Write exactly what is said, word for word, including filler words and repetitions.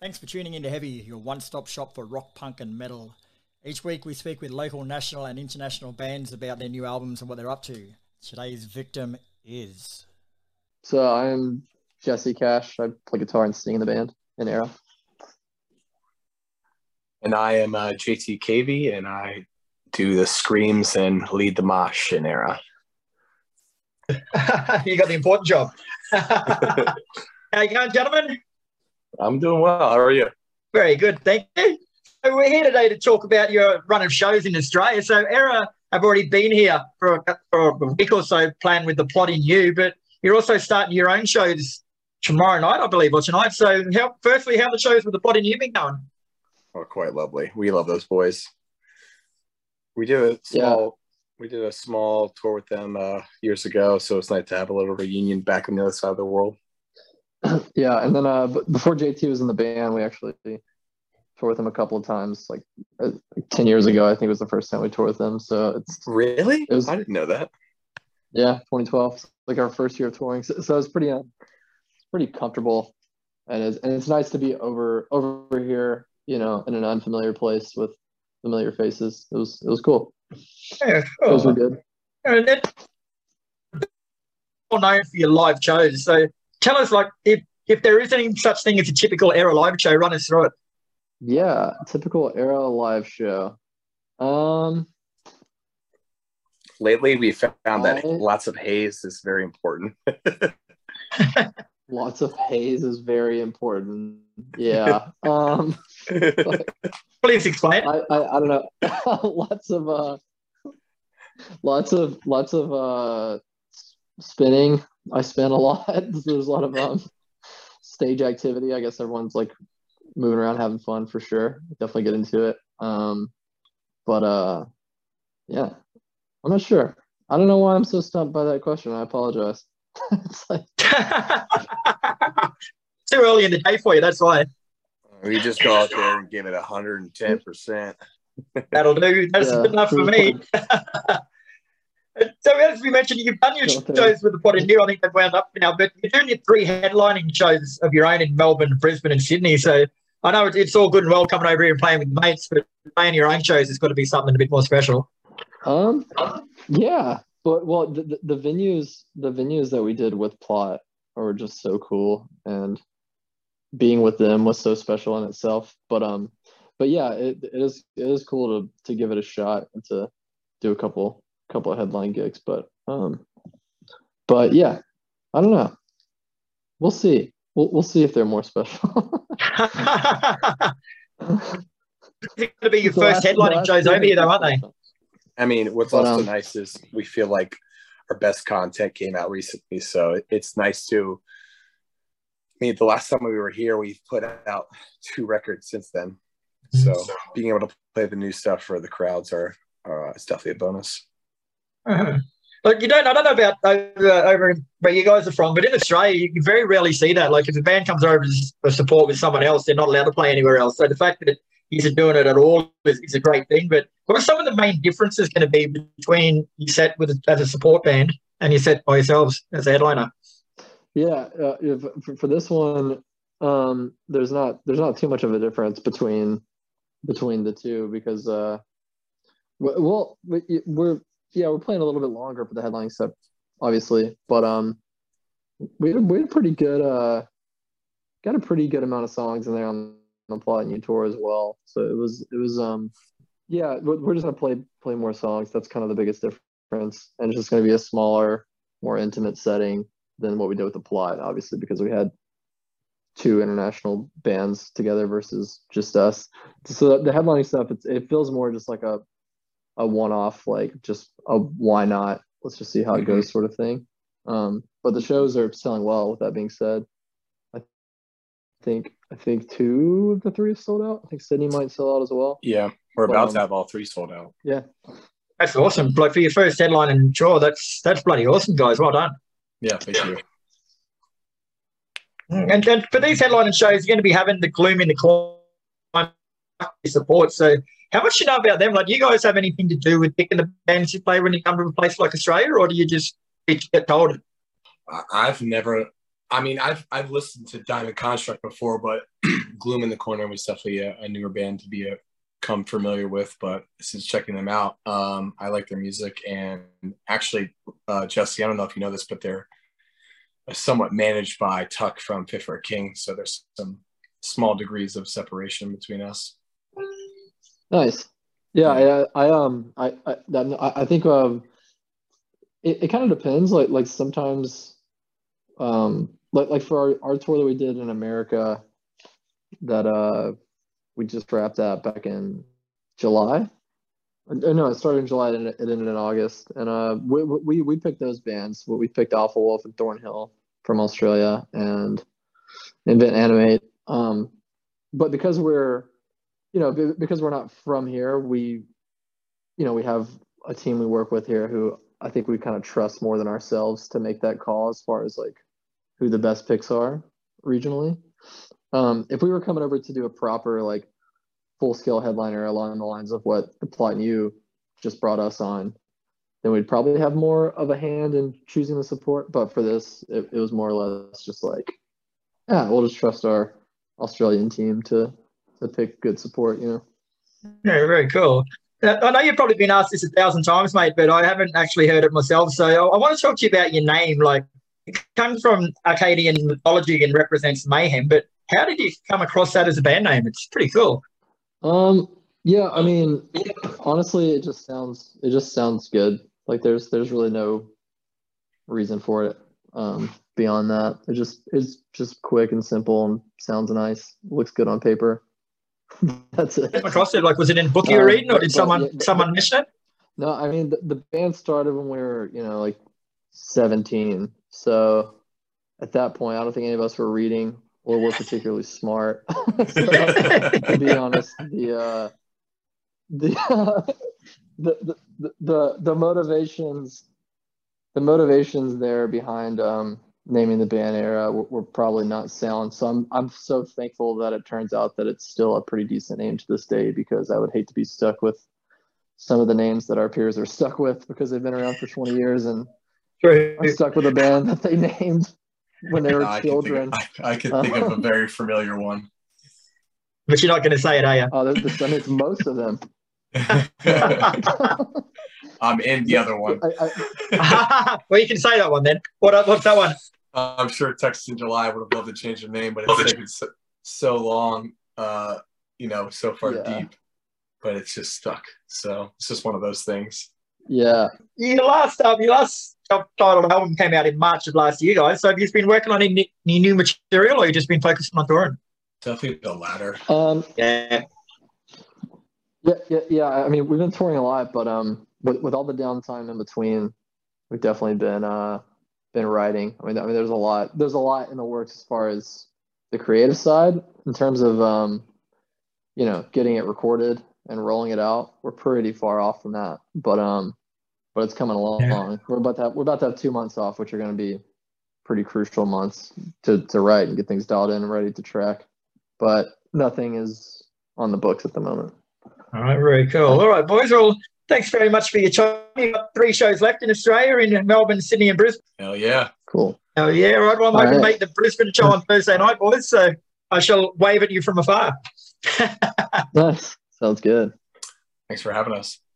Thanks for tuning in to Heavy, your one-stop shop for rock, punk and metal. Each week we speak with local, national and international bands about their new albums and what they're up to. Today's victim is... So I'm Jesse Cash. I play guitar and sing in the band in Era. And I am uh, J T K V, and I do the screams and lead the mosh in Era. You got the important job. How you going, gentlemen? I'm doing well. How are you? Very good, thank you. So we're here today to talk about your run of shows in Australia. So Era have already been here for a, for a week or so playing with the Plot in You, but you're also starting your own shows tomorrow night, I believe, or tonight. So how, firstly, how the shows with the Plot in You been going? Oh, quite lovely. We love those boys. We did a small, yeah. we did a small tour with them uh, years ago, so it's nice to have a little reunion back on the other side of the world. Yeah, and then uh, before J T was in the band, we actually toured with him a couple of times. Like, uh, like ten years ago, I think was the first time we toured with them. So it's really, it was, I didn't know that. Yeah, twenty twelve, it's like our first year of touring. So, so it was pretty, uh, pretty comfortable, and it's and it's nice to be over over here, you know, in an unfamiliar place with familiar faces. It was it was cool. Yeah, cool. Those were good. And then, well known for your live shows. So tell us, like, if if there is any such thing as a typical Era live show, run us through it. Yeah, typical Era live show. Um, Lately, we found that I, lots of haze is very important. Lots of haze is very important. Yeah. Um, Please explain. I, I, I don't know. lots of uh, lots of lots of uh, spinning. I spin a lot. There's a lot of um, stage activity. I guess everyone's like moving around, having fun for sure. Definitely get into it. Um, but uh, yeah, I'm not sure. I don't know why I'm so stumped by that question. I apologize. It's like too early in the day for you. That's why. We just go out there and give it one hundred ten percent. That'll do. That's yeah, good enough for me. So as we mentioned, you've done your shows with the Plot in You. I think they've wound up now, but you're doing your three headlining shows of your own in Melbourne, Brisbane and Sydney. So I know it's all good and well coming over here and playing with mates, but playing your own shows has got to be something a bit more special. Um, yeah, but well, the, the, the venues, the venues that we did with Plot were just so cool, and being with them was so special in itself. But um, but yeah, it, it is it is cool to to give it a shot and to do a couple couple of headline gigs. But um, but yeah, I don't know. We'll see. We'll we'll see if they're more special. It's going to be your so first headlining shows over here, though, aren't they? I mean, what's but, also um, nice is we feel like our best content came out recently, so it's nice to. I mean, the last time we were here, we've put out two records since then. So being able to play the new stuff for the crowds are, are it's definitely a bonus. Uh-huh. But you don't, I don't know about over, over where you guys are from, but in Australia, you very rarely see that. Like if a band comes over for support with someone else, they're not allowed to play anywhere else. So the fact that he's doing it at all is, is a great thing. But what are some of the main differences going to be between you set with as a support band and you set by yourselves as a headliner? Yeah, uh, if, for, for this one, um, there's not there's not too much of a difference between between the two because uh, well we, we're yeah we're playing a little bit longer for the headlining set, obviously, but um we had, we had pretty good uh got a pretty good amount of songs in there on the Plot in You tour as well. So it was it was um yeah we're just gonna play play more songs. That's kind of the biggest difference, and it's just gonna be a smaller, more intimate setting than what we did with the Plot, obviously, because we had two international bands together versus just us. So the headlining stuff, it's, it feels more just like a a one-off, like just a why not? Let's just see how it goes sort of thing. Um, but the shows are selling well. With that being said, I think I think two of the three have sold out. I think Sydney might sell out as well. Yeah, we're about um, to have all three sold out. Yeah, that's awesome. Like for your first headline and sure, that's that's bloody awesome, guys. Well done. Yeah, thank you. And, and for these headlining shows, you're going to be having the Gloom in the Corner support. So how much do you know about them? Like, do you guys have anything to do with picking the bands you play when you come to a place like Australia, or do you just get told? I've never I mean, I've I've listened to Diamond Construct before, but Gloom in the Corner was definitely a, a newer band to be a, come familiar with. But since checking them out, um, I like their music. And actually, uh, Jesse, I don't know if you know this, but they're somewhat managed by Tuck from Fit for a King. So there's some small degrees of separation between us. Nice. Yeah, yeah. I, I um I I, that, I think um it, it kind of depends. Like like sometimes um like like for our, our tour that we did in America that uh we just wrapped up back in July. Uh, No, it started in July and it ended in August. And uh we we we picked those bands. We picked Alpha Wolf and Thornhill from Australia and Invent Animate. Um, but because we're you know, because we're not from here, we, you know, we have a team we work with here who I think we kind of trust more than ourselves to make that call as far as like who the best picks are regionally. Um, if we were coming over to do a proper like full scale headliner along the lines of what the Plot and You just brought us on, then we'd probably have more of a hand in choosing the support. But for this, it, it was more or less just like, yeah, we'll just trust our Australian team to to pick good support, you know. Yeah, very cool. Uh, I know you've probably been asked this a thousand times, mate, but I haven't actually heard it myself. So I, I want to talk to you about your name. Like, it comes from Arcadian mythology and represents mayhem, but how did you come across that as a band name? It's pretty cool. Um, yeah, I mean, honestly, it just sounds it just sounds good. Like there's there's really no reason for it. Um, beyond that, it just it's just quick and simple and sounds nice. Looks good on paper. That's it. Came across it, like, was it in a book you were Uh, reading, or but- did but- someone yeah, but- someone mention it? No, I mean the, the band started when we were, you know, like seventeen. So at that point, I don't think any of us were reading or were particularly smart. So, to be honest, the uh, the, the, the the the the motivations the motivations there behind um, naming the band Era were, were probably not sound. So I'm I'm so thankful that it turns out that it's still a pretty decent name to this day, because I would hate to be stuck with some of the names that our peers are stuck with because they've been around for twenty years and True. are stuck with a band that they named when they were I can children. think of, I, I can think of a very familiar one. But you're not going to say it, are you? Oh, there's, there's, I mean, it's most of them. I'm in the other one. I, I, Well, you can say that one then. What? What's that one? Uh, I'm sure Texas in July would have loved to change their name, but it's taken so, so long, uh, you know, so far Yeah. deep, but it's just stuck. So it's just one of those things. yeah. Your last um, your last self-titled album came out in March of last year, guys. So have you just been working on any, any new material, or you just been focusing on touring? Definitely the latter. Um, Yeah. yeah, yeah, yeah. I mean, we've been touring a lot, but um, with, with all the downtime in between, we've definitely been uh been writing. I mean, I mean, there's a lot. There's a lot in the works as far as the creative side in terms of um, you know, getting it recorded and rolling it out. We're pretty far off from that, but um, but it's coming along. Yeah. We're about to have, we're about to have two months off, which are going to be pretty crucial months to to write and get things dialed in and ready to track. But nothing is on the books at the moment. All right, very cool. All right, boys. Well, thanks very much for your time. You've got three shows left in Australia, in Melbourne, Sydney, and Brisbane. Hell yeah. Cool. Oh, yeah, right. Well, I'm All hoping to right. make the Brisbane show on Thursday night, boys. So I shall wave at you from afar. Nice. Sounds good. Thanks for having us.